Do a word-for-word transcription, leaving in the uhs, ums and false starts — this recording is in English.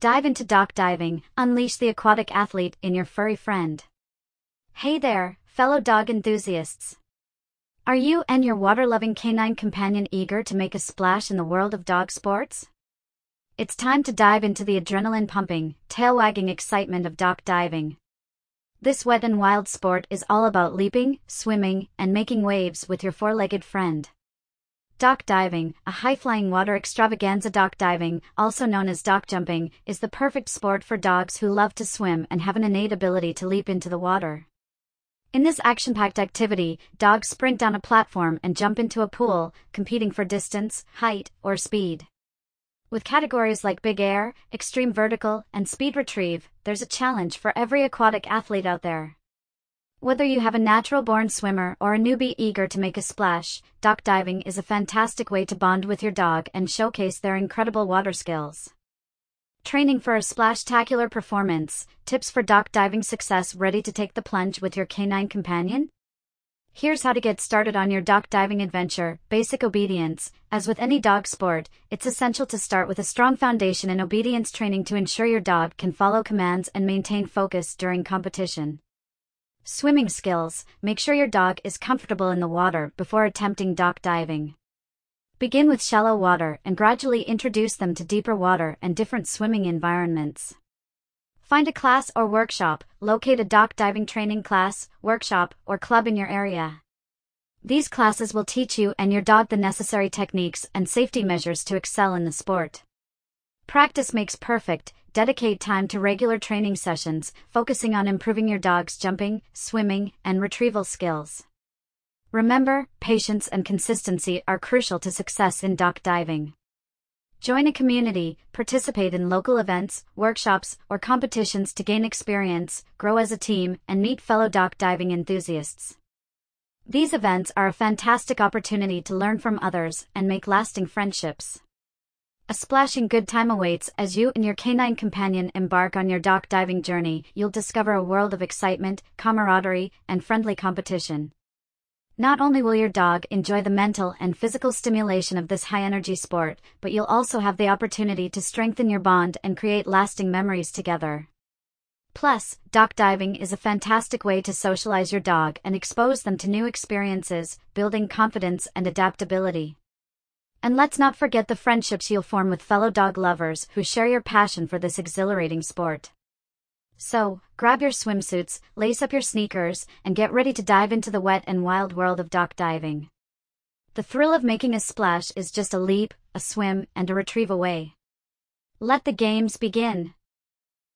Dive into dock diving, unleash the aquatic athlete in your furry friend. Hey there, fellow dog enthusiasts. Are you and your water-loving canine companion eager to make a splash in the world of dog sports? It's time to dive into the adrenaline-pumping, tail-wagging excitement of dock diving. This wet and wild sport is all about leaping, swimming, and making waves with your four-legged friend. Dock diving, a high-flying water extravaganza. Dock diving, also known as dock jumping, is the perfect sport for dogs who love to swim and have an innate ability to leap into the water. In this action-packed activity, dogs sprint down a platform and jump into a pool, competing for distance, height, or speed. With categories like big air, extreme vertical, and speed retrieve, there's a challenge for every aquatic athlete out there. Whether you have a natural-born swimmer or a newbie eager to make a splash, dock diving is a fantastic way to bond with your dog and showcase their incredible water skills. Training for a splash-tacular performance, tips for dock diving success. Ready to take the plunge with your canine companion? Here's how to get started on your dock diving adventure. Basic obedience. As with any dog sport, it's essential to start with a strong foundation in obedience training to ensure your dog can follow commands and maintain focus during competition. Swimming skills. Make sure your dog is comfortable in the water before attempting dock diving. Begin with shallow water and gradually introduce them to deeper water and different swimming environments. Find a class or workshop. Locate a dock diving training class, workshop, or club in your area. These classes will teach you and your dog the necessary techniques and safety measures to excel in the sport. Practice makes perfect. Dedicate time to regular training sessions, focusing on improving your dog's jumping, swimming, and retrieval skills. Remember, patience and consistency are crucial to success in dock diving. Join a community, participate in local events, workshops, or competitions to gain experience, grow as a team, and meet fellow dock diving enthusiasts. These events are a fantastic opportunity to learn from others and make lasting friendships. A splashing good time awaits as you and your canine companion embark on your dock diving journey. You'll discover a world of excitement, camaraderie, and friendly competition. Not only will your dog enjoy the mental and physical stimulation of this high-energy sport, but you'll also have the opportunity to strengthen your bond and create lasting memories together. Plus, dock diving is a fantastic way to socialize your dog and expose them to new experiences, building confidence and adaptability. And let's not forget the friendships you'll form with fellow dog lovers who share your passion for this exhilarating sport. So, grab your swimsuits, lace up your sneakers, and get ready to dive into the wet and wild world of dock diving. The thrill of making a splash is just a leap, a swim, and a retrieve away. Let the games begin.